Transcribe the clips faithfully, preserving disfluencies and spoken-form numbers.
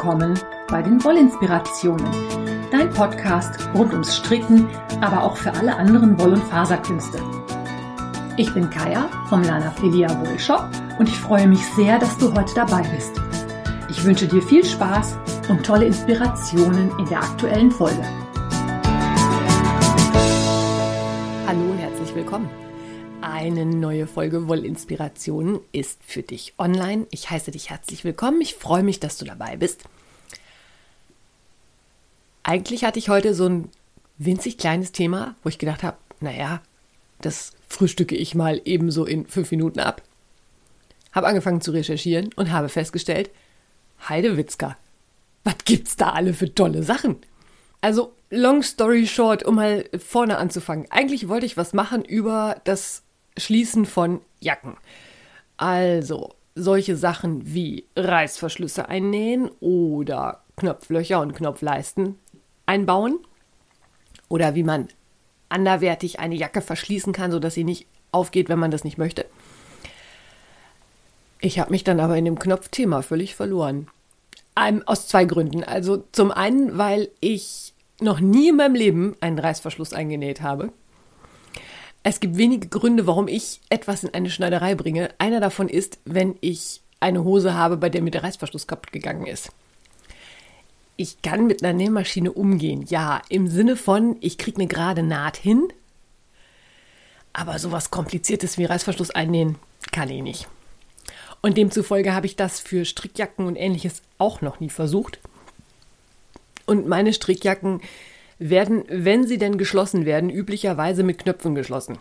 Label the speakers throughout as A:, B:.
A: willkommen bei den Wollinspirationen, dein Podcast rund ums Stricken, aber auch für alle anderen Woll- und Faserkünste. Ich bin Kaya vom Lana Filia Wollshop und ich freue mich sehr, dass du heute dabei bist. Ich wünsche dir viel Spaß und tolle Inspirationen in der aktuellen Folge.
B: Hallo und herzlich willkommen. Eine neue Folge Wollinspirationen ist für dich online. Ich heiße dich herzlich willkommen. Ich freue mich, dass du dabei bist. Eigentlich hatte ich heute so ein winzig kleines Thema, wo ich gedacht habe, naja, das frühstücke ich mal ebenso in fünf Minuten ab. Habe angefangen zu recherchieren und habe festgestellt, Heidewitzka, was gibt's da alle für tolle Sachen? Also, long story short, um mal vorne anzufangen. Eigentlich wollte ich was machen über das Schließen von Jacken. Also, solche Sachen wie Reißverschlüsse einnähen oder Knopflöcher und Knopfleisten einbauen. Oder wie man anderweitig eine Jacke verschließen kann, sodass sie nicht aufgeht, wenn man das nicht möchte. Ich habe mich dann aber in dem Knopfthema völlig verloren. Ähm, aus zwei Gründen. Also zum einen, weil ich noch nie in meinem Leben einen Reißverschluss eingenäht habe. Es gibt wenige Gründe, warum ich etwas in eine Schneiderei bringe. Einer davon ist, wenn ich eine Hose habe, bei der mir der Reißverschluss kaputt gegangen ist. Ich kann mit einer Nähmaschine umgehen. Ja, im Sinne von, ich kriege eine gerade Naht hin. Aber sowas Kompliziertes wie Reißverschluss einnähen kann ich nicht. Und demzufolge habe ich das für Strickjacken und Ähnliches auch noch nie versucht. Und meine Strickjacken werden, wenn sie denn geschlossen werden, üblicherweise mit Knöpfen geschlossen.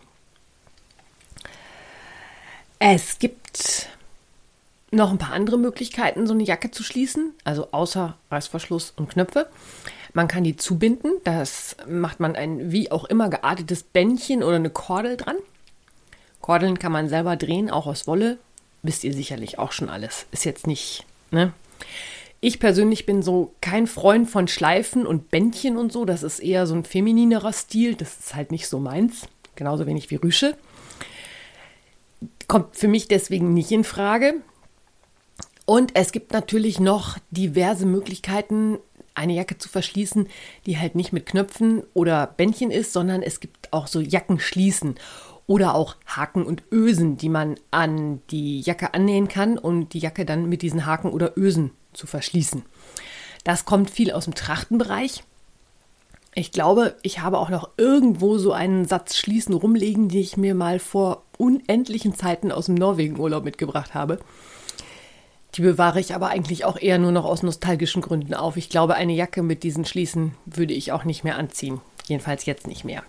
B: Es gibt noch ein paar andere Möglichkeiten, so eine Jacke zu schließen, also außer Reißverschluss und Knöpfe. Man kann die zubinden, das macht man ein wie auch immer geartetes Bändchen oder eine Kordel dran. Kordeln kann man selber drehen, auch aus Wolle. Wisst ihr sicherlich auch schon alles. Ist jetzt nicht, ne? Ich persönlich bin so kein Freund von Schleifen und Bändchen und so. Das ist eher so ein femininerer Stil. Das ist halt nicht so meins. Genauso wenig wie Rüsche. Kommt für mich deswegen nicht in Frage. Und es gibt natürlich noch diverse Möglichkeiten, eine Jacke zu verschließen, die halt nicht mit Knöpfen oder Bändchen ist, sondern es gibt auch so Jackenschließen oder auch Haken und Ösen, die man an die Jacke annähen kann und die Jacke dann mit diesen Haken oder Ösen zu verschließen. Das kommt viel aus dem Trachtenbereich. Ich glaube, ich habe auch noch irgendwo so einen Satz Schließen rumliegen, die ich mir mal vor unendlichen Zeiten aus dem Norwegen-Urlaub mitgebracht habe. Die bewahre ich aber eigentlich auch eher nur noch aus nostalgischen Gründen auf. Ich glaube, eine Jacke mit diesen Schließen würde ich auch nicht mehr anziehen. Jedenfalls jetzt nicht mehr.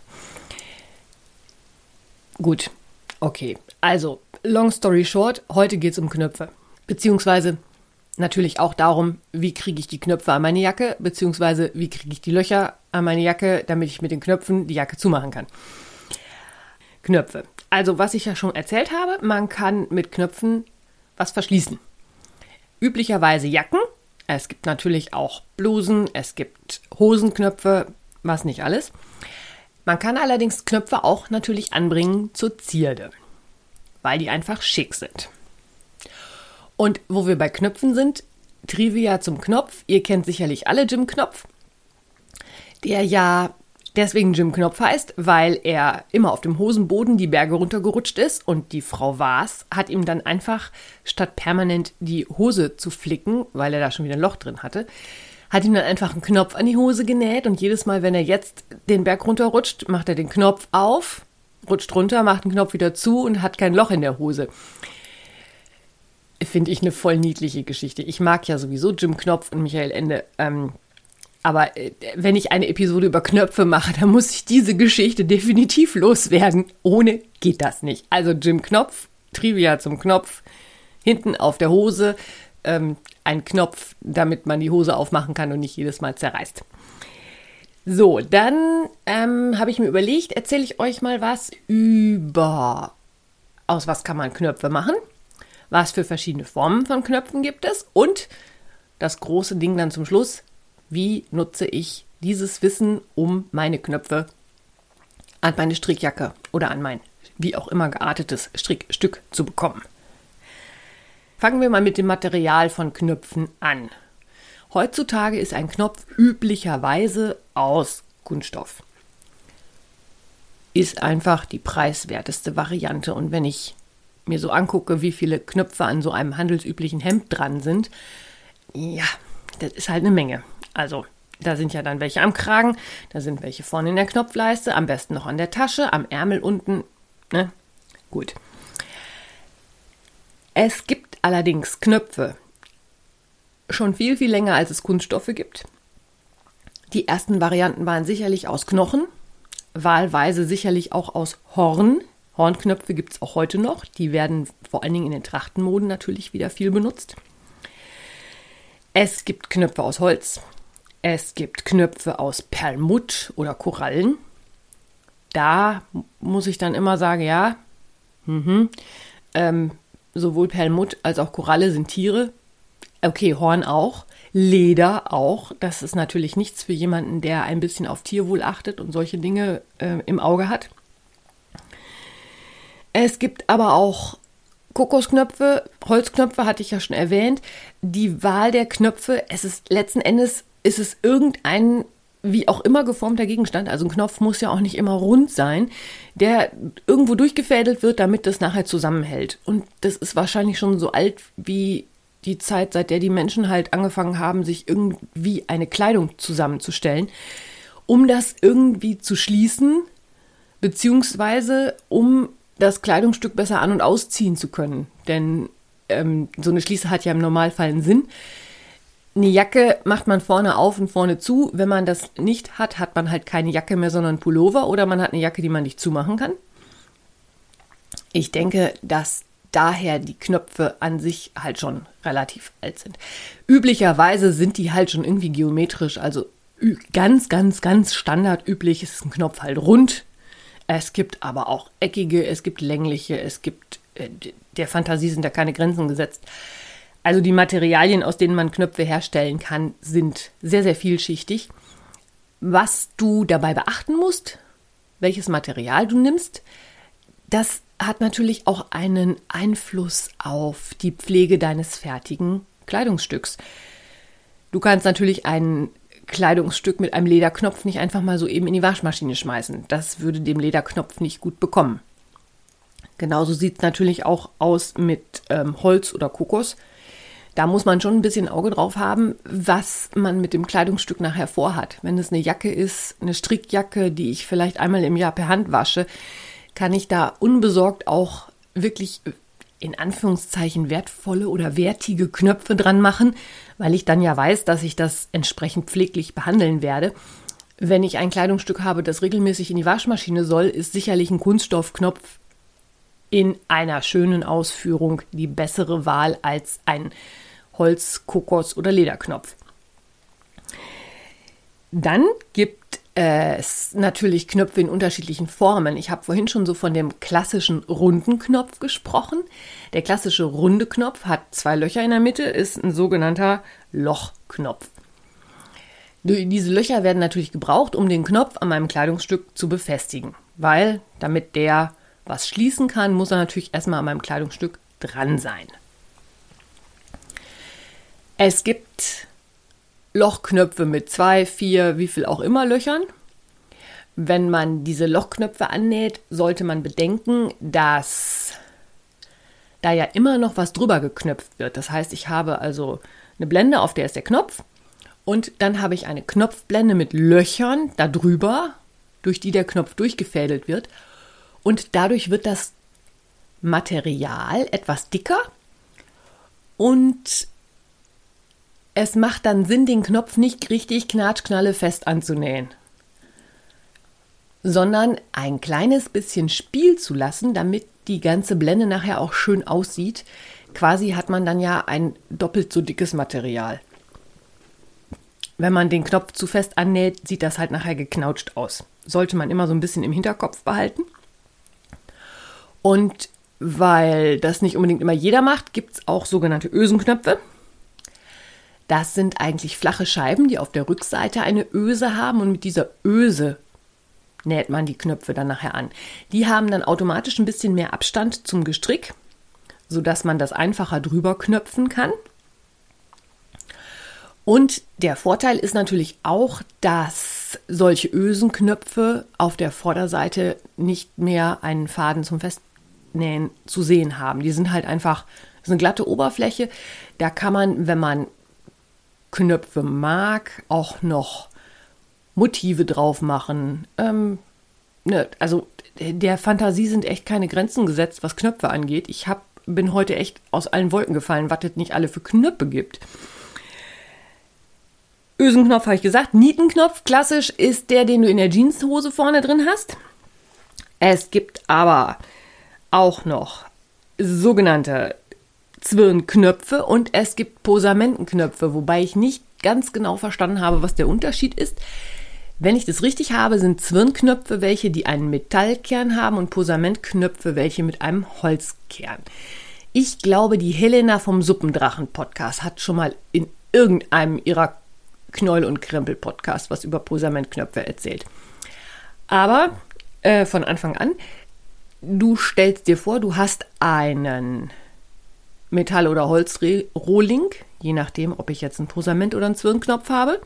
B: Gut, okay. Also, long story short, heute geht es um Knöpfe. Beziehungsweise natürlich auch darum, wie kriege ich die Knöpfe an meine Jacke, beziehungsweise wie kriege ich die Löcher an meine Jacke, damit ich mit den Knöpfen die Jacke zumachen kann. Knöpfe. Also, was ich ja schon erzählt habe, man kann mit Knöpfen was verschließen. Üblicherweise Jacken. Es gibt natürlich auch Blusen, es gibt Hosenknöpfe, was nicht alles. Man kann allerdings Knöpfe auch natürlich anbringen zur Zierde, weil die einfach schick sind. Und wo wir bei Knöpfen sind, Trivia zum Knopf. Ihr kennt sicherlich alle Jim Knopf, der ja deswegen Jim Knopf heißt, weil er immer auf dem Hosenboden die Berge runtergerutscht ist und die Frau Waas hat ihm dann einfach, statt permanent die Hose zu flicken, weil er da schon wieder ein Loch drin hatte, hat ihm dann einfach einen Knopf an die Hose genäht und jedes Mal, wenn er jetzt den Berg runterrutscht, macht er den Knopf auf, rutscht runter, macht den Knopf wieder zu und hat kein Loch in der Hose. Finde ich eine voll niedliche Geschichte. Ich mag ja sowieso Jim Knopf und Michael Ende, ähm, aber äh, wenn ich eine Episode über Knöpfe mache, dann muss ich diese Geschichte definitiv loswerden. Ohne geht das nicht. Also Jim Knopf, Trivia zum Knopf, hinten auf der Hose, ähm, ein Knopf, damit man die Hose aufmachen kann und nicht jedes Mal zerreißt. So, dann ähm, habe ich mir überlegt, erzähle ich euch mal was über, aus was kann man Knöpfe machen, was für verschiedene Formen von Knöpfen gibt es und das große Ding dann zum Schluss, wie nutze ich dieses Wissen, um meine Knöpfe an meine Strickjacke oder an mein wie auch immer geartetes Strickstück zu bekommen. Fangen wir mal mit dem Material von Knöpfen an. Heutzutage ist ein Knopf üblicherweise aus Kunststoff. Ist einfach die preiswerteste Variante. Und wenn ich mir so angucke, wie viele Knöpfe an so einem handelsüblichen Hemd dran sind, ja, das ist halt eine Menge. Also da sind ja dann welche am Kragen, da sind welche vorne in der Knopfleiste, am besten noch an der Tasche, am Ärmel unten. Ne? Gut. Es gibt allerdings Knöpfe schon viel, viel länger, als es Kunststoffe gibt. Die ersten Varianten waren sicherlich aus Knochen, wahlweise sicherlich auch aus Horn. Hornknöpfe gibt es auch heute noch. Die werden vor allen Dingen in den Trachtenmoden natürlich wieder viel benutzt. Es gibt Knöpfe aus Holz. Es gibt Knöpfe aus Perlmutt oder Korallen. Da muss ich dann immer sagen, ja, mhm, ähm, sowohl Perlmutt als auch Koralle sind Tiere. Okay, Horn auch. Leder auch. Das ist natürlich nichts für jemanden, der ein bisschen auf Tierwohl achtet und solche Dinge äh, im Auge hat. Es gibt aber auch Kokosknöpfe, Holzknöpfe hatte ich ja schon erwähnt. Die Wahl der Knöpfe, es ist letzten Endes, ist es irgendein wie auch immer geformter Gegenstand, also ein Knopf muss ja auch nicht immer rund sein, der irgendwo durchgefädelt wird, damit das nachher zusammenhält. Und das ist wahrscheinlich schon so alt wie die Zeit, seit der die Menschen halt angefangen haben, sich irgendwie eine Kleidung zusammenzustellen, um das irgendwie zu schließen, beziehungsweise um das Kleidungsstück besser an- und ausziehen zu können. Denn ähm, so eine Schließe hat ja im Normalfall einen Sinn. Eine Jacke macht man vorne auf und vorne zu. Wenn man das nicht hat, hat man halt keine Jacke mehr, sondern Pullover. Oder man hat eine Jacke, die man nicht zumachen kann. Ich denke, dass daher die Knöpfe an sich halt schon relativ alt sind. Üblicherweise sind die halt schon irgendwie geometrisch. Also ganz, ganz, ganz standardüblich ist ein Knopf halt rund. Es gibt aber auch eckige, es gibt längliche, es gibt, äh, der Fantasie sind da keine Grenzen gesetzt. Also die Materialien, aus denen man Knöpfe herstellen kann, sind sehr, sehr vielschichtig. Was du dabei beachten musst, welches Material du nimmst, das hat natürlich auch einen Einfluss auf die Pflege deines fertigen Kleidungsstücks. Du kannst natürlich ein Kleidungsstück mit einem Lederknopf nicht einfach mal so eben in die Waschmaschine schmeißen. Das würde dem Lederknopf nicht gut bekommen. Genauso sieht es natürlich auch aus mit ähm, Holz oder Kokos. Da muss man schon ein bisschen Auge drauf haben, was man mit dem Kleidungsstück nachher vorhat. Wenn es eine Jacke ist, eine Strickjacke, die ich vielleicht einmal im Jahr per Hand wasche, kann ich da unbesorgt auch wirklich in Anführungszeichen wertvolle oder wertige Knöpfe dran machen, weil ich dann ja weiß, dass ich das entsprechend pfleglich behandeln werde. Wenn ich ein Kleidungsstück habe, das regelmäßig in die Waschmaschine soll, ist sicherlich ein Kunststoffknopf in einer schönen Ausführung die bessere Wahl als ein Holz-, Kokos- oder Lederknopf. Dann gibt es natürlich Knöpfe in unterschiedlichen Formen. Ich habe vorhin schon so von dem klassischen runden Knopf gesprochen. Der klassische runde Knopf hat zwei Löcher in der Mitte, ist ein sogenannter Lochknopf. Diese Löcher werden natürlich gebraucht, um den Knopf an meinem Kleidungsstück zu befestigen, weil damit der was schließen kann, muss er natürlich erstmal an meinem Kleidungsstück dran sein. Es gibt Lochknöpfe mit zwei, vier, wie viel auch immer Löchern. Wenn man diese Lochknöpfe annäht, sollte man bedenken, dass da ja immer noch was drüber geknöpft wird. Das heißt, ich habe also eine Blende, auf der ist der Knopf, und dann habe ich eine Knopfblende mit Löchern da drüber, durch die der Knopf durchgefädelt wird. Und dadurch wird das Material etwas dicker und es macht dann Sinn, den Knopf nicht richtig knatschknallefest anzunähen, sondern ein kleines bisschen Spiel zu lassen, damit die ganze Blende nachher auch schön aussieht. Quasi hat man dann ja ein doppelt so dickes Material. Wenn man den Knopf zu fest annäht, sieht das halt nachher geknautscht aus. Sollte man immer so ein bisschen im Hinterkopf behalten. Und weil das nicht unbedingt immer jeder macht, gibt es auch sogenannte Ösenknöpfe. Das sind eigentlich flache Scheiben, die auf der Rückseite eine Öse haben, und mit dieser Öse näht man die Knöpfe dann nachher an. Die haben dann automatisch ein bisschen mehr Abstand zum Gestrick, sodass man das einfacher drüber knöpfen kann. Und der Vorteil ist natürlich auch, dass solche Ösenknöpfe auf der Vorderseite nicht mehr einen Faden zum Festnähen zu sehen haben. Die sind halt einfach, das ist eine glatte Oberfläche. Da kann man, wenn man Knöpfe mag, auch noch Motive drauf machen. Ähm, ne, also der Fantasie sind echt keine Grenzen gesetzt, was Knöpfe angeht. Ich hab, bin heute echt aus allen Wolken gefallen, was es nicht alle für Knöpfe gibt. Ösenknopf habe ich gesagt. Nietenknopf, klassisch, ist der, den du in der Jeanshose vorne drin hast. Es gibt aber auch noch sogenannte Zwirnknöpfe und es gibt Posamentenknöpfe, wobei ich nicht ganz genau verstanden habe, was der Unterschied ist. Wenn ich das richtig habe, sind Zwirnknöpfe welche, die einen Metallkern haben und Posamentknöpfe welche mit einem Holzkern. Ich glaube, die Helena vom Suppendrachen-Podcast hat schon mal in irgendeinem ihrer Knoll- und Krempel-Podcast was über Posamentknöpfe erzählt. Aber äh, von Anfang an, du stellst dir vor, du hast einen Metall- oder Holzrohling, je nachdem, ob ich jetzt einen Posament- oder einen Zwirnknopf habe.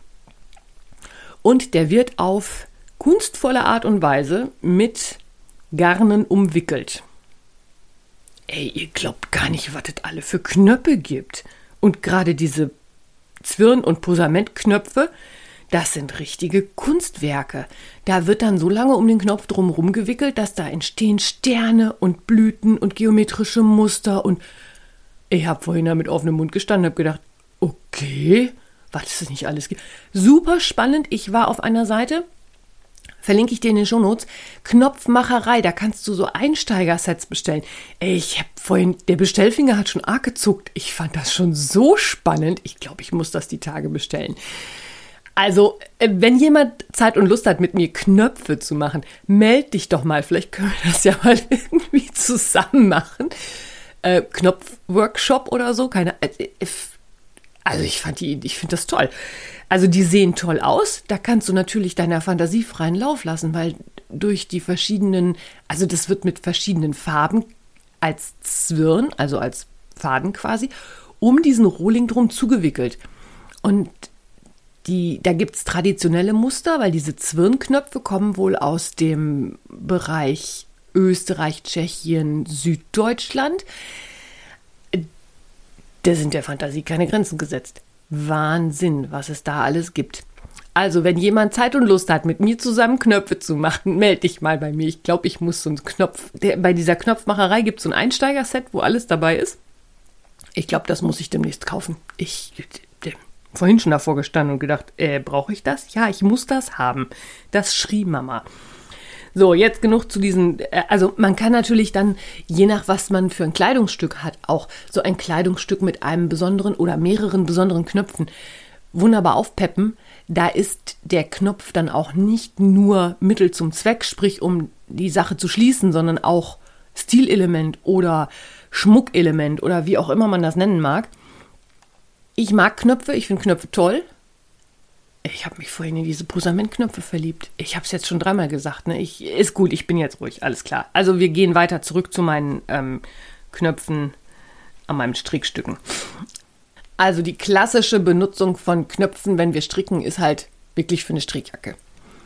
B: Und der wird auf kunstvolle Art und Weise mit Garnen umwickelt. Ey, ihr glaubt gar nicht, was es alle für Knöpfe gibt. Und gerade diese Zwirn- und Posamentknöpfe, das sind richtige Kunstwerke. Da wird dann so lange um den Knopf drumherum gewickelt, dass da entstehen Sterne und Blüten und geometrische Muster. Und ich habe vorhin da mit offenem Mund gestanden und habe gedacht, okay, was es nicht alles gibt. Super spannend. Ich war auf einer Seite, verlinke ich dir in den Shownotes, Knopfmacherei, da kannst du so Einsteigersets bestellen. Ey, ich habe vorhin, der Bestellfinger hat schon arg gezuckt. Ich fand das schon so spannend. Ich glaube, ich muss das die Tage bestellen. Also, wenn jemand Zeit und Lust hat, mit mir Knöpfe zu machen, meld dich doch mal. Vielleicht können wir das ja mal irgendwie zusammen machen. Äh, Knopfworkshop oder so, keine Ahnung. Also ich fand die, ich finde das toll. Also die sehen toll aus. Da kannst du natürlich deiner Fantasie freien Lauf lassen, weil durch die verschiedenen, also das wird mit verschiedenen Farben als Zwirn, also als Faden quasi, um diesen Rohling drum zugewickelt. Und die, da gibt es traditionelle Muster, weil diese Zwirnknöpfe kommen wohl aus dem Bereich Österreich, Tschechien, Süddeutschland. Da sind der Fantasie keine Grenzen gesetzt. Wahnsinn, was es da alles gibt. Also, wenn jemand Zeit und Lust hat, mit mir zusammen Knöpfe zu machen, melde dich mal bei mir. Ich glaube, ich muss so einen Knopf, der, bei dieser Knopfmacherei gibt es so ein Einsteigerset, wo alles dabei ist. Ich glaube, das muss ich demnächst kaufen. Ich habe vorhin schon davor gestanden und gedacht, äh, brauche ich das? Ja, ich muss das haben. Das schrie Mama. So, jetzt genug zu diesen, also man kann natürlich dann, je nach was man für ein Kleidungsstück hat, auch so ein Kleidungsstück mit einem besonderen oder mehreren besonderen Knöpfen wunderbar aufpeppen. Da ist der Knopf dann auch nicht nur Mittel zum Zweck, sprich um die Sache zu schließen, sondern auch Stilelement oder Schmuckelement oder wie auch immer man das nennen mag. Ich mag Knöpfe, ich finde Knöpfe toll. Ich habe mich vorhin in diese Posamentknöpfe verliebt. Ich habe es jetzt schon dreimal gesagt. Ne? Ich, ist gut, ich bin jetzt ruhig, alles klar. Also wir gehen weiter zurück zu meinen ähm, Knöpfen an meinen Strickstücken. Also die klassische Benutzung von Knöpfen, wenn wir stricken, ist halt wirklich für eine Strickjacke.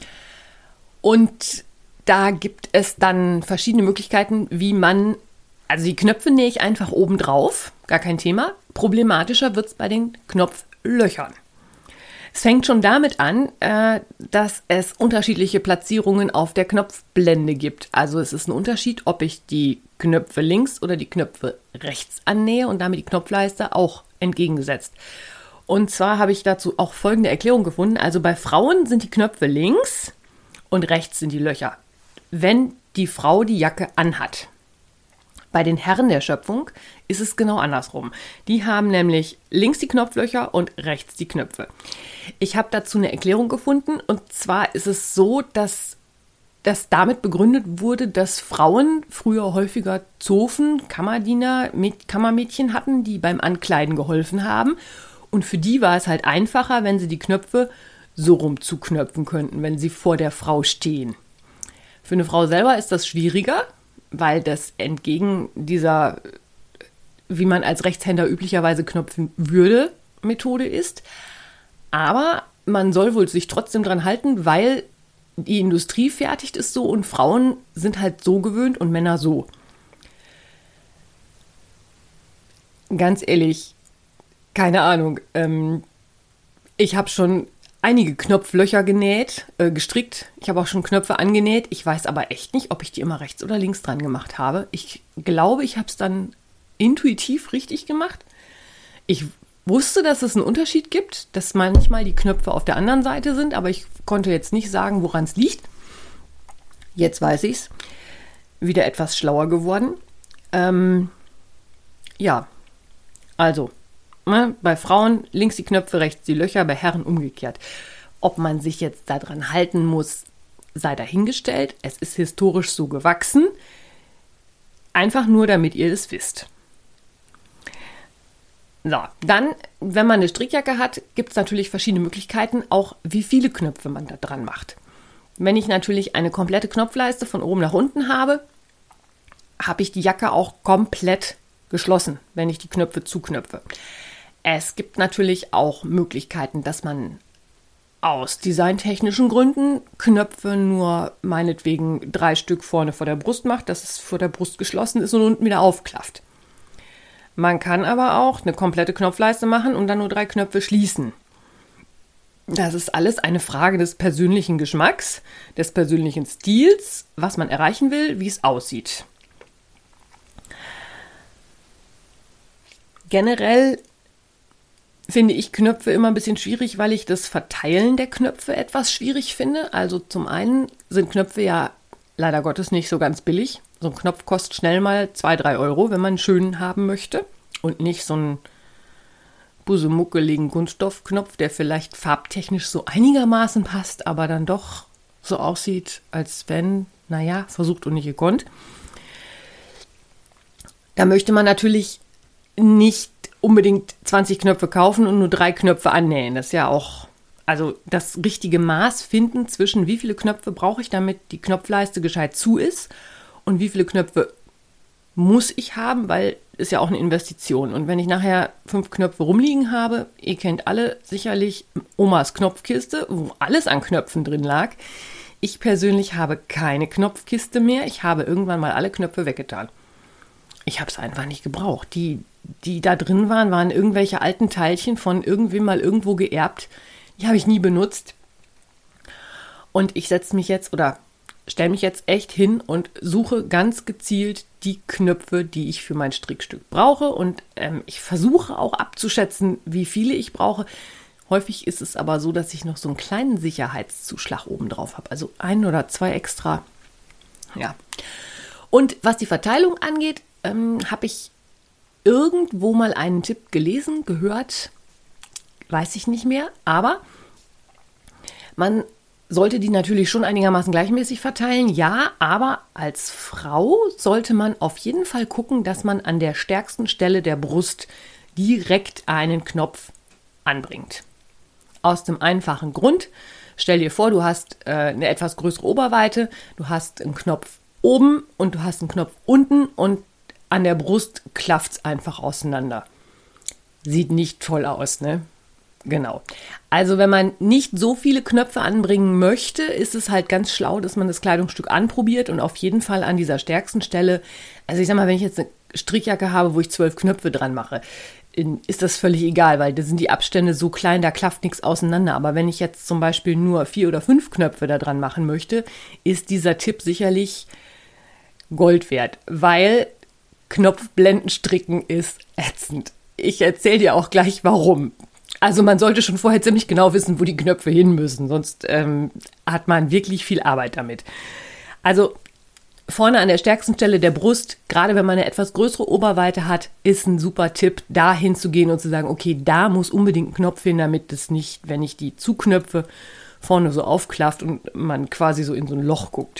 B: Und da gibt es dann verschiedene Möglichkeiten, wie man, also die Knöpfe nähe ich einfach oben drauf, gar kein Thema. Problematischer wird es bei den Knopflöchern. Es fängt schon damit an, äh, dass es unterschiedliche Platzierungen auf der Knopfblende gibt. Also es ist ein Unterschied, ob ich die Knöpfe links oder die Knöpfe rechts annähe und damit die Knopfleiste auch entgegengesetzt. Und zwar habe ich dazu auch folgende Erklärung gefunden. Also bei Frauen sind die Knöpfe links und rechts sind die Löcher, wenn die Frau die Jacke anhat. Bei den Herren der Schöpfung ist es genau andersrum. Die haben nämlich links die Knopflöcher und rechts die Knöpfe. Ich habe dazu eine Erklärung gefunden und zwar ist es so, dass das damit begründet wurde, dass Frauen früher häufiger Zofen, Kammerdiener, Kammermädchen hatten, die beim Ankleiden geholfen haben und für die war es halt einfacher, wenn sie die Knöpfe so rum zuknöpfen könnten, wenn sie vor der Frau stehen. Für eine Frau selber ist das schwieriger, weil das entgegen dieser, wie man als Rechtshänder üblicherweise knöpfen würde, Methode ist. Aber man soll wohl sich trotzdem dran halten, weil die Industrie fertigt es so und Frauen sind halt so gewöhnt und Männer so. Ganz ehrlich, keine Ahnung. Ähm, ich habe schon einige Knopflöcher genäht, äh, gestrickt. Ich habe auch schon Knöpfe angenäht. Ich weiß aber echt nicht, ob ich die immer rechts oder links dran gemacht habe. Ich glaube, ich habe es dann intuitiv richtig gemacht. Ich wusste, dass es einen Unterschied gibt, dass manchmal die Knöpfe auf der anderen Seite sind, aber ich konnte jetzt nicht sagen, woran es liegt. Jetzt weiß ich es. Wieder etwas schlauer geworden. Ähm, ja, also, ne, bei Frauen links die Knöpfe, rechts die Löcher, bei Herren umgekehrt. Ob man sich jetzt daran halten muss, sei dahingestellt. Es ist historisch so gewachsen. Einfach nur, damit ihr das wisst. So, dann, wenn man eine Strickjacke hat, gibt es natürlich verschiedene Möglichkeiten, auch wie viele Knöpfe man da dran macht. Wenn ich natürlich eine komplette Knopfleiste von oben nach unten habe, habe ich die Jacke auch komplett geschlossen, wenn ich die Knöpfe zuknöpfe. Es gibt natürlich auch Möglichkeiten, dass man aus designtechnischen Gründen Knöpfe nur meinetwegen drei Stück vorne vor der Brust macht, dass es vor der Brust geschlossen ist und unten wieder aufklafft. Man kann aber auch eine komplette Knopfleiste machen und dann nur drei Knöpfe schließen. Das ist alles eine Frage des persönlichen Geschmacks, des persönlichen Stils, was man erreichen will, wie es aussieht. Generell finde ich Knöpfe immer ein bisschen schwierig, weil ich das Verteilen der Knöpfe etwas schwierig finde. Also zum einen sind Knöpfe ja leider Gottes nicht so ganz billig. So ein Knopf kostet schnell mal zwei, drei Euro, wenn man einen schönen haben möchte. Und nicht so einen bussemuckeligen Kunststoffknopf, der vielleicht farbtechnisch so einigermaßen passt, aber dann doch so aussieht, als wenn, naja, versucht und nicht gekonnt. Da möchte man natürlich nicht unbedingt zwanzig Knöpfe kaufen und nur drei Knöpfe annähen. Das ist ja auch, also das richtige Maß finden zwischen wie viele Knöpfe brauche ich, damit die Knopfleiste gescheit zu ist und wie viele Knöpfe muss ich haben, weil ist ja auch eine Investition. Und wenn ich nachher fünf Knöpfe rumliegen habe, ihr kennt alle sicherlich Omas Knopfkiste, wo alles an Knöpfen drin lag. Ich persönlich habe keine Knopfkiste mehr. Ich habe irgendwann mal alle Knöpfe weggetan. Ich habe es einfach nicht gebraucht. Die, die da drin waren, waren irgendwelche alten Teilchen von irgendwem mal irgendwo geerbt. Die habe ich nie benutzt. Und ich setze mich jetzt oder stelle mich jetzt echt hin und suche ganz gezielt die Knöpfe, die ich für mein Strickstück brauche. Und ähm, ich versuche auch abzuschätzen, wie viele ich brauche. Häufig ist es aber so, dass ich noch so einen kleinen Sicherheitszuschlag oben drauf habe. Also ein oder zwei extra. Ja. Und was die Verteilung angeht, ähm, habe ich irgendwo mal einen Tipp gelesen, gehört, weiß ich nicht mehr. Aber man sollte die natürlich schon einigermaßen gleichmäßig verteilen, ja, aber als Frau sollte man auf jeden Fall gucken, dass man an der stärksten Stelle der Brust direkt einen Knopf anbringt. Aus dem einfachen Grund, stell dir vor, du hast äh, eine etwas größere Oberweite, du hast einen Knopf oben und du hast einen Knopf unten und an der Brust klafft es einfach auseinander. Sieht nicht toll aus, ne? Genau. Also wenn man nicht so viele Knöpfe anbringen möchte, ist es halt ganz schlau, dass man das Kleidungsstück anprobiert und auf jeden Fall an dieser stärksten Stelle, also ich sag mal, wenn ich jetzt eine Strickjacke habe, wo ich zwölf Knöpfe dran mache, ist das völlig egal, weil da sind die Abstände so klein, da klafft nichts auseinander. Aber wenn ich jetzt zum Beispiel nur vier oder fünf Knöpfe da dran machen möchte, ist dieser Tipp sicherlich Gold wert, weil Knopfblendenstricken ist ätzend. Ich erzähle dir auch gleich, warum. Also man sollte schon vorher ziemlich genau wissen, wo die Knöpfe hin müssen, sonst ähm, hat man wirklich viel Arbeit damit. Also vorne an der stärksten Stelle der Brust, gerade wenn man eine etwas größere Oberweite hat, ist ein super Tipp, da hinzugehen und zu sagen, okay, da muss unbedingt ein Knopf hin, damit es nicht, wenn ich die zuknöpfe, vorne so aufklafft und man quasi so in so ein Loch guckt.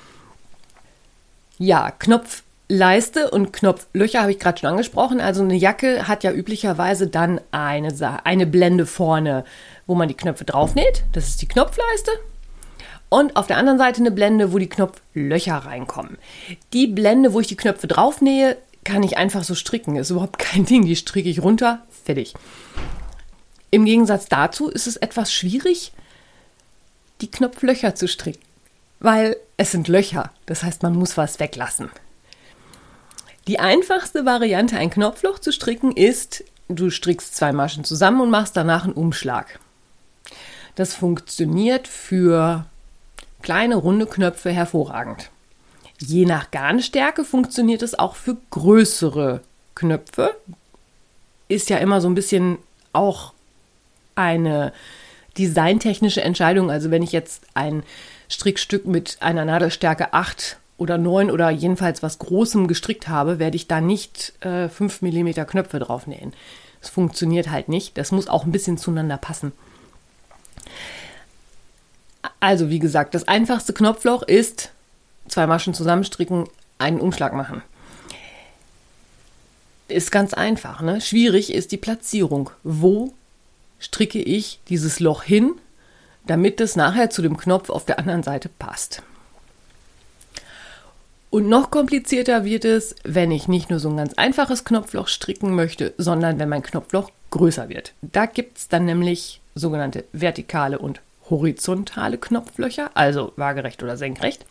B: Ja, Knopfleiste und Knopflöcher habe ich gerade schon angesprochen. Also eine Jacke hat ja üblicherweise dann eine, eine Blende vorne, wo man die Knöpfe draufnäht. Das ist die Knopfleiste. Und auf der anderen Seite eine Blende, wo die Knopflöcher reinkommen. Die Blende, wo ich die Knöpfe draufnähe, kann ich einfach so stricken. Ist überhaupt kein Ding. Die stricke ich runter, fertig. Im Gegensatz dazu ist es etwas schwierig, die Knopflöcher zu stricken, weil es sind Löcher, das heißt, man muss was weglassen. Die einfachste Variante, ein Knopfloch zu stricken, ist, du strickst zwei Maschen zusammen und machst danach einen Umschlag. Das funktioniert für kleine, runde Knöpfe hervorragend. Je nach Garnstärke funktioniert es auch für größere Knöpfe. Ist ja immer so ein bisschen auch eine designtechnische Entscheidung. Also wenn ich jetzt ein Strickstück mit einer Nadelstärke acht oder neun oder jedenfalls was Großem gestrickt habe, werde ich da nicht äh, fünf Millimeter Knöpfe drauf nähen. Das funktioniert halt nicht. Das muss auch ein bisschen zueinander passen. Also wie gesagt, das einfachste Knopfloch ist zwei Maschen zusammenstricken, einen Umschlag machen. Ist ganz einfach, ne? Schwierig ist die Platzierung. Wo stricke ich dieses Loch hin, damit es nachher zu dem Knopf auf der anderen Seite passt? Und noch komplizierter wird es, wenn ich nicht nur so ein ganz einfaches Knopfloch stricken möchte, sondern wenn mein Knopfloch größer wird. Da gibt es dann nämlich sogenannte vertikale und horizontale Knopflöcher, also waagerecht oder senkrecht.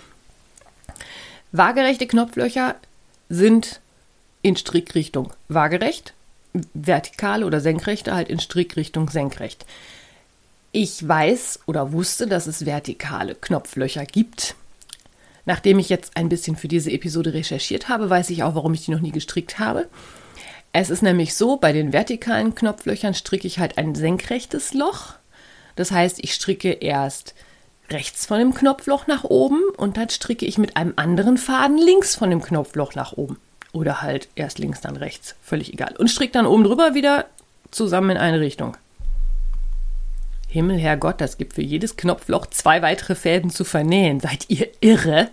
B: Waagerechte Knopflöcher sind in Strickrichtung waagerecht, vertikale oder senkrechte halt in Strickrichtung senkrecht. Ich weiß oder wusste, dass es vertikale Knopflöcher gibt. Nachdem ich jetzt ein bisschen für diese Episode recherchiert habe, weiß ich auch, warum ich die noch nie gestrickt habe. Es ist nämlich so, bei den vertikalen Knopflöchern stricke ich halt ein senkrechtes Loch. Das heißt, ich stricke erst rechts von dem Knopfloch nach oben und dann stricke ich mit einem anderen Faden links von dem Knopfloch nach oben. Oder halt erst links, dann rechts, völlig egal. Und stricke dann oben drüber wieder zusammen in eine Richtung. Himmel, Herrgott, das gibt für jedes Knopfloch zwei weitere Fäden zu vernähen. Seid ihr irre?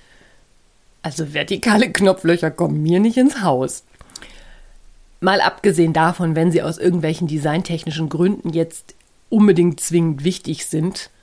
B: Also vertikale Knopflöcher kommen mir nicht ins Haus. Mal abgesehen davon, wenn sie aus irgendwelchen designtechnischen Gründen jetzt unbedingt zwingend wichtig sind,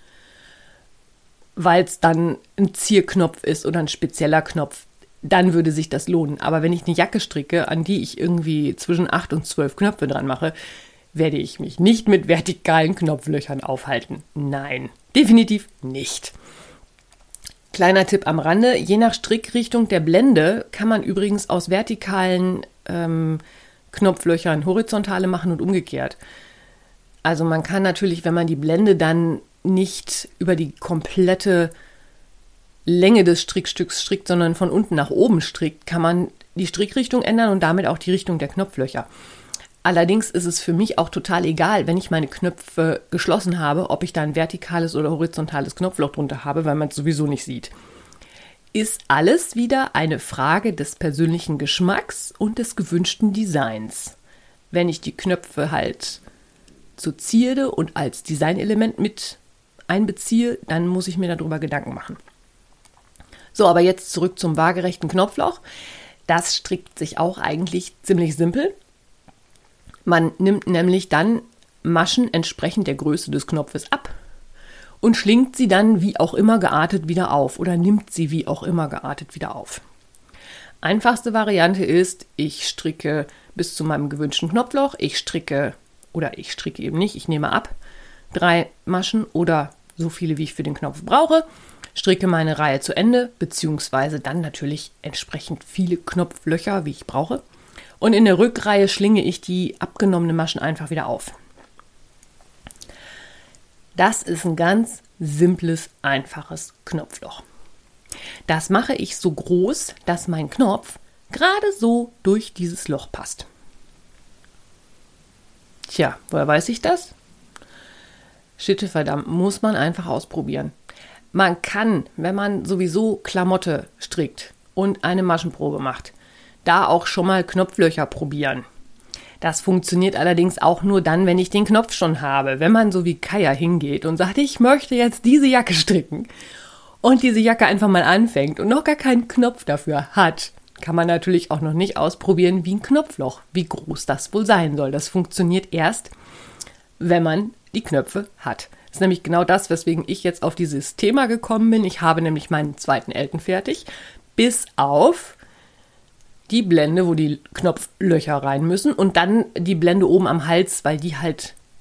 B: weil es dann ein Zierknopf ist oder ein spezieller Knopf, dann würde sich das lohnen. Aber wenn ich eine Jacke stricke, an die ich irgendwie zwischen acht und zwölf Knöpfe dran mache, werde ich mich nicht mit vertikalen Knopflöchern aufhalten. Nein, definitiv nicht. Kleiner Tipp am Rande, je nach Strickrichtung der Blende kann man übrigens aus vertikalen ähm, Knopflöchern horizontale machen und umgekehrt. Also man kann natürlich, wenn man die Blende dann nicht über die komplette Länge des Strickstücks strickt, sondern von unten nach oben strickt, kann man die Strickrichtung ändern und damit auch die Richtung der Knopflöcher. Allerdings ist es für mich auch total egal, wenn ich meine Knöpfe geschlossen habe, ob ich da ein vertikales oder horizontales Knopfloch drunter habe, weil man es sowieso nicht sieht. Ist alles wieder eine Frage des persönlichen Geschmacks und des gewünschten Designs. Wenn ich die Knöpfe halt zur Zierde und als Designelement mit einbeziehe, dann muss ich mir darüber Gedanken machen. So, aber jetzt zurück zum waagerechten Knopfloch. Das strickt sich auch eigentlich ziemlich simpel. Man nimmt nämlich dann Maschen entsprechend der Größe des Knopfes ab und schlingt sie dann wie auch immer geartet wieder auf oder nimmt sie wie auch immer geartet wieder auf. Einfachste Variante ist, ich stricke bis zu meinem gewünschten Knopfloch, ich stricke oder ich stricke eben nicht, ich nehme ab drei Maschen oder so viele, wie ich für den Knopf brauche, stricke meine Reihe zu Ende, beziehungsweise dann natürlich entsprechend viele Knopflöcher, wie ich brauche. Und in der Rückreihe schlinge ich die abgenommenen Maschen einfach wieder auf. Das ist ein ganz simples, einfaches Knopfloch. Das mache ich so groß, dass mein Knopf gerade so durch dieses Loch passt. Tja, woher weiß ich das? Schitte verdammt, muss man einfach ausprobieren. Man kann, wenn man sowieso Klamotte strickt und eine Maschenprobe macht, da auch schon mal Knopflöcher probieren. Das funktioniert allerdings auch nur dann, wenn ich den Knopf schon habe. Wenn man so wie Kaya hingeht und sagt, ich möchte jetzt diese Jacke stricken und diese Jacke einfach mal anfängt und noch gar keinen Knopf dafür hat, kann man natürlich auch noch nicht ausprobieren, wie ein Knopfloch, wie groß das wohl sein soll. Das funktioniert erst, wenn man die Knöpfe hat. Das ist nämlich genau das, weswegen ich jetzt auf dieses Thema gekommen bin. Ich habe nämlich meinen zweiten Elten fertig, bis auf die Blende, wo die Knopflöcher rein müssen und dann die Blende oben am Hals, weil die halt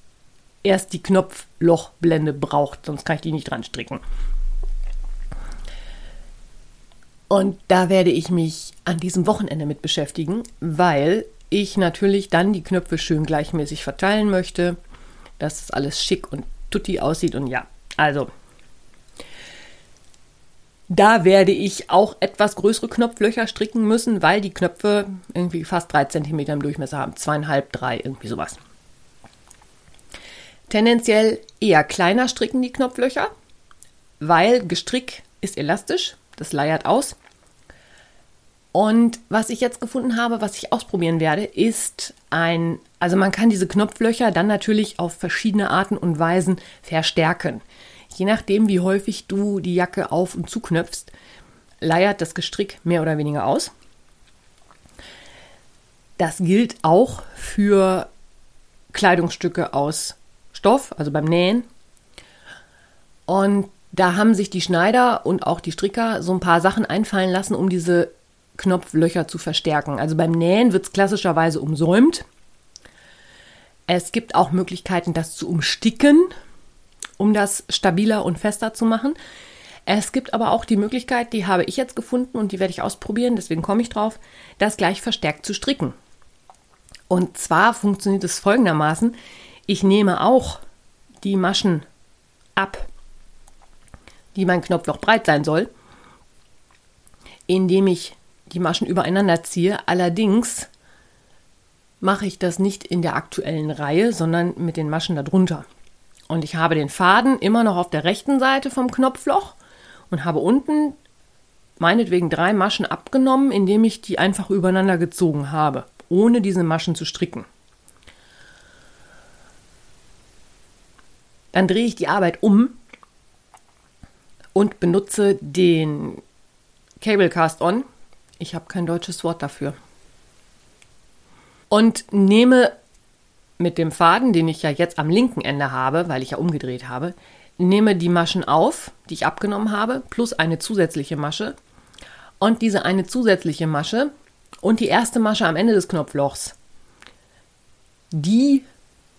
B: erst die Knopflochblende braucht, sonst kann ich die nicht dran stricken. Und da werde ich mich an diesem Wochenende mit beschäftigen, weil ich natürlich dann die Knöpfe schön gleichmäßig verteilen möchte, dass es alles schick und tutti aussieht. Und ja, also da werde ich auch etwas größere Knopflöcher stricken müssen, weil die Knöpfe irgendwie fast drei Zentimeter im Durchmesser haben. Zweieinhalb, drei, irgendwie sowas. Tendenziell eher kleiner stricken die Knopflöcher, weil Gestrick ist elastisch, das leiert aus. Und was ich jetzt gefunden habe, was ich ausprobieren werde, ist ein, also man kann diese Knopflöcher dann natürlich auf verschiedene Arten und Weisen verstärken. Je nachdem, wie häufig du die Jacke auf- und zuknöpfst, leiert das Gestrick mehr oder weniger aus. Das gilt auch für Kleidungsstücke aus Stoff, also beim Nähen. Und da haben sich die Schneider und auch die Stricker so ein paar Sachen einfallen lassen, um diese Knopflöcher zu verstärken. Also beim Nähen wird es klassischerweise umsäumt. Es gibt auch Möglichkeiten, das zu umsticken, um das stabiler und fester zu machen. Es gibt aber auch die Möglichkeit, die habe ich jetzt gefunden und die werde ich ausprobieren, deswegen komme ich drauf, das gleich verstärkt zu stricken. Und zwar funktioniert es folgendermaßen: Ich nehme auch die Maschen ab, die mein Knopfloch breit sein soll, indem ich die Maschen übereinander ziehe. Allerdings mache ich das nicht in der aktuellen Reihe, sondern mit den Maschen darunter. Und ich habe den Faden immer noch auf der rechten Seite vom Knopfloch und habe unten meinetwegen drei Maschen abgenommen, indem ich die einfach übereinander gezogen habe, ohne diese Maschen zu stricken. Dann drehe ich die Arbeit um und benutze den Cable Cast-On. Ich habe kein deutsches Wort dafür. Und nehme mit dem Faden, den ich ja jetzt am linken Ende habe, weil ich ja umgedreht habe, nehme die Maschen auf, die ich abgenommen habe, plus eine zusätzliche Masche. Und diese eine zusätzliche Masche und die erste Masche am Ende des Knopflochs, die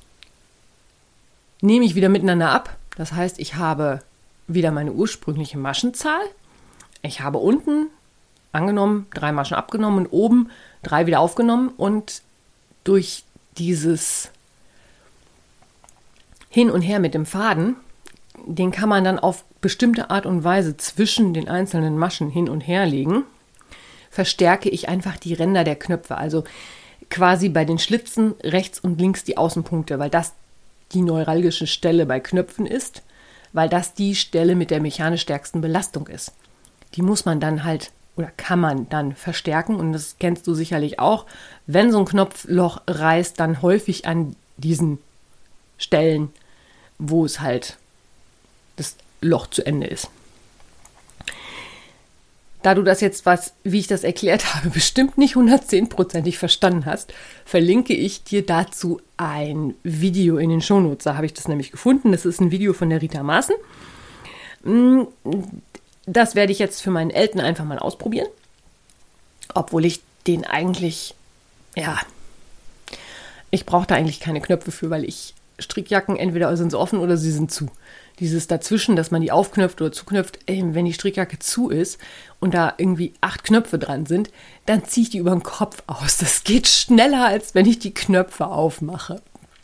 B: nehme ich wieder miteinander ab. Das heißt, ich habe wieder meine ursprüngliche Maschenzahl. Ich habe unten angenommen, drei Maschen abgenommen und oben drei wieder aufgenommen. Und durch dieses Hin und Her mit dem Faden, den kann man dann auf bestimmte Art und Weise zwischen den einzelnen Maschen hin und her legen, verstärke ich einfach die Ränder der Knöpfe. Also quasi bei den Schlitzen rechts und links die Außenpunkte, weil das die neuralgische Stelle bei Knöpfen ist, weil das die Stelle mit der mechanisch stärksten Belastung ist. Die muss man dann halt oder kann man dann verstärken und das kennst du sicherlich auch. Wenn so ein Knopfloch reißt, dann häufig an diesen Stellen, wo es halt das Loch zu Ende ist. Da du das jetzt, was, wie ich das erklärt habe, bestimmt nicht hundertzehnprozentig verstanden hast, verlinke ich dir dazu ein Video in den Shownotes. Da habe ich das nämlich gefunden. Das ist ein Video von der Rita Maaßen. Das werde ich jetzt für meinen Eltern einfach mal ausprobieren. Obwohl ich den eigentlich, ja, ich brauche da eigentlich keine Knöpfe für, weil ich Strickjacken, entweder sind sie offen oder sie sind zu. Dieses dazwischen, dass man die aufknöpft oder zuknöpft, ey, wenn die Strickjacke zu ist und da irgendwie acht Knöpfe dran sind, dann ziehe ich die über den Kopf aus. Das geht schneller, als wenn ich die Knöpfe aufmache.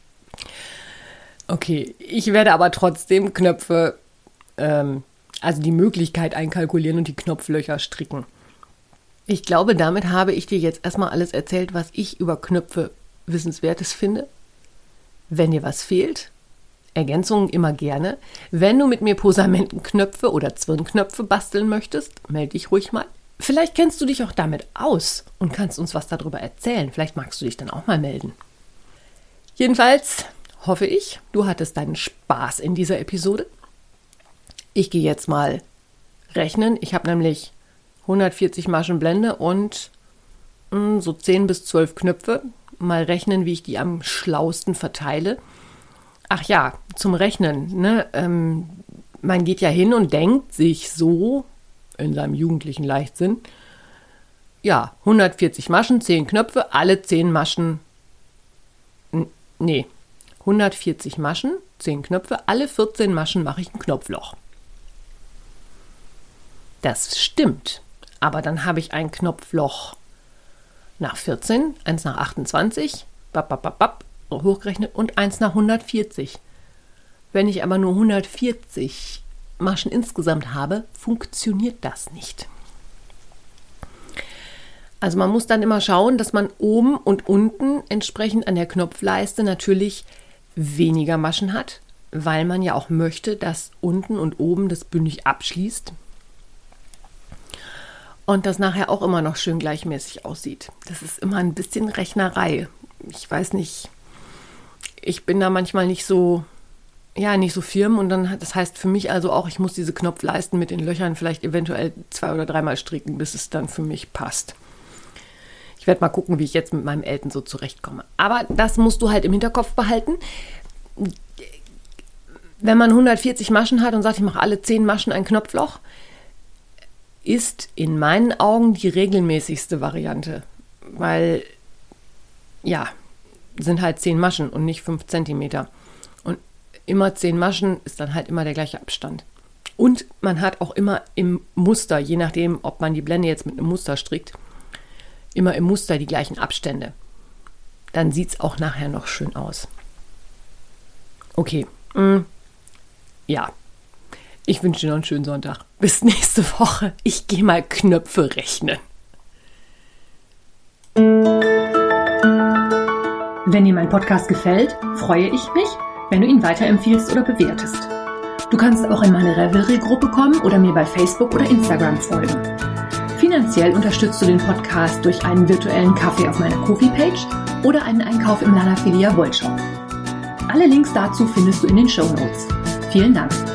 B: Okay, ich werde aber trotzdem Knöpfe, ähm, also die Möglichkeit einkalkulieren und die Knopflöcher stricken. Ich glaube, damit habe ich dir jetzt erstmal alles erzählt, was ich über Knöpfe Wissenswertes finde. Wenn dir was fehlt, Ergänzungen immer gerne. Wenn du mit mir Posamentenknöpfe oder Zwirnknöpfe basteln möchtest, melde dich ruhig mal. Vielleicht kennst du dich auch damit aus und kannst uns was darüber erzählen. Vielleicht magst du dich dann auch mal melden. Jedenfalls hoffe ich, du hattest deinen Spaß in dieser Episode. Ich gehe jetzt mal rechnen. Ich habe nämlich hundertvierzig Maschen Blende und mh, so zehn bis zwölf Knöpfe. Mal rechnen, wie ich die am schlausten verteile. Ach ja, zum Rechnen. Ne? Ähm, man geht ja hin und denkt sich so, in seinem jugendlichen Leichtsinn, ja, hundertvierzig Maschen, zehn Knöpfe, alle zehn Maschen, n- nee, hundertvierzig Maschen, zehn Knöpfe, alle vierzehn Maschen mache ich ein Knopfloch. Das stimmt, aber dann habe ich ein Knopfloch nach vierzehn, eins nach achtundzwanzig, bap, bap, bap, bap, hochgerechnet und eins nach hundertvierzig. Wenn ich aber nur hundertvierzig Maschen insgesamt habe, funktioniert das nicht. Also man muss dann immer schauen, dass man oben und unten entsprechend an der Knopfleiste natürlich weniger Maschen hat, weil man ja auch möchte, dass unten und oben das bündig abschließt und das nachher auch immer noch schön gleichmäßig aussieht. Das ist immer ein bisschen Rechnerei. Ich weiß nicht, ich bin da manchmal nicht so, ja, nicht so firm und dann, das heißt für mich also auch, ich muss diese Knopfleisten mit den Löchern vielleicht eventuell zwei oder dreimal stricken, bis es dann für mich passt. Ich werde mal gucken, wie ich jetzt mit meinem Elten so zurechtkomme. Aber das musst du halt im Hinterkopf behalten. Wenn man hundertvierzig Maschen hat und sagt, ich mache alle zehn Maschen ein Knopfloch, ist in meinen Augen die regelmäßigste Variante. Weil, ja, sind halt zehn Maschen und nicht fünf Zentimeter. Und immer zehn Maschen ist dann halt immer der gleiche Abstand. Und man hat auch immer im Muster, je nachdem, ob man die Blende jetzt mit einem Muster strickt, immer im Muster die gleichen Abstände. Dann sieht es auch nachher noch schön aus. Okay, mm, ja. Ich wünsche dir noch einen schönen Sonntag. Bis nächste Woche. Ich gehe mal Knöpfe rechnen.
A: Wenn dir mein Podcast gefällt, freue ich mich, wenn du ihn weiterempfiehlst oder bewertest. Du kannst auch in meine Revelry-Gruppe kommen oder mir bei Facebook oder Instagram folgen. Finanziell unterstützt du den Podcast durch einen virtuellen Kaffee auf meiner Ko-fi-Page oder einen Einkauf im Lana Filia Wollshop. Alle Links dazu findest du in den Shownotes. Vielen Dank.